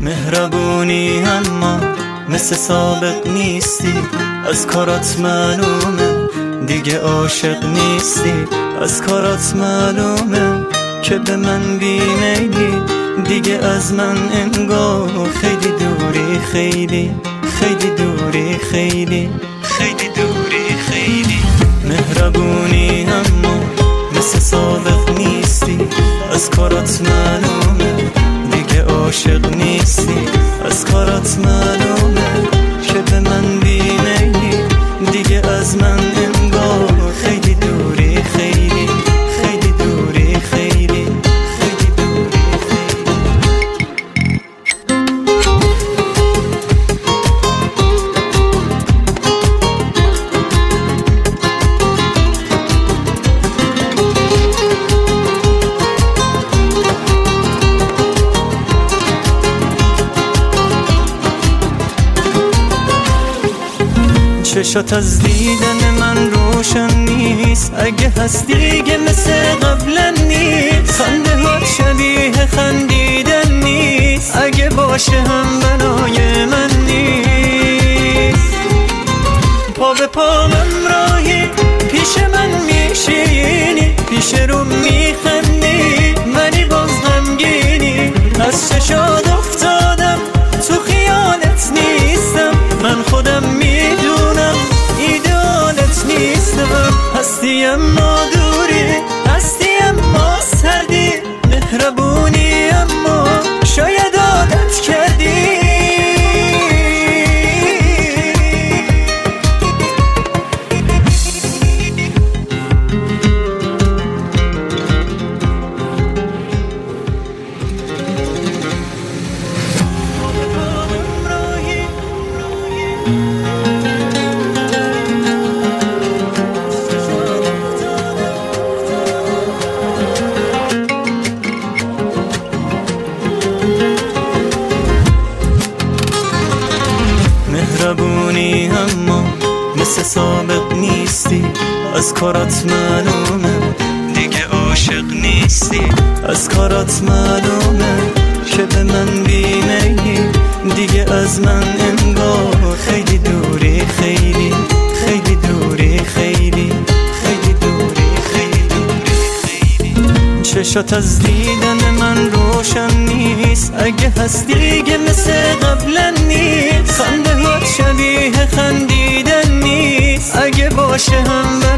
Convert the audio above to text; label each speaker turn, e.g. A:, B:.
A: مهربونی اما مثل سابق نیستی، از کارات معلومه دیگه عاشق نیستی. از کارات معلومه که به من بیمیلی، دیگه از من انگار خیلی دوری، خیلی خیلی دوری، خیلی خیلی دوری، خیلی. مهربونی اما مثل سابق نیستی، از کارات معلومه دیگه عاشق نیستی. از کارات معلومه که به من بیمیلی، دیگه از من انگار خیلی دوری، خیلی خیلی دوری، خیلی خیلی دوری، چشات از دیدن من روشن نیست، اگه هست دیگه مثل قبلا نیست. خنده هات شبیه خندیدن نیست، اگه باشه هم بنای من نیست. پا به پا همراهی پیش من میشینی، پیش رو میخندی منی باز غمگینی. از چشات افتادم تو خیالت نیستم، من خودم میدونم ایدالت نیستم. هستی اما دوری، هستی اما سردی، مهربونی اما شاید عادت کردی. مهربونی اما مثل سابق نیستی، از کارات معلومه دیگه عاشق نیستی. از کارات معلومه که به من بیمیلی، دیگه از من انگار خیلی دوری، خیلی خیلی دوری، خیلی خیلی دوری، خیلی دوری، خیلی. چشات از دیدن من روشن نیست، اگه هست دیگه مثل قبلا نیست. خنده هات شبیه خندیدن نیست، اگه باشه هم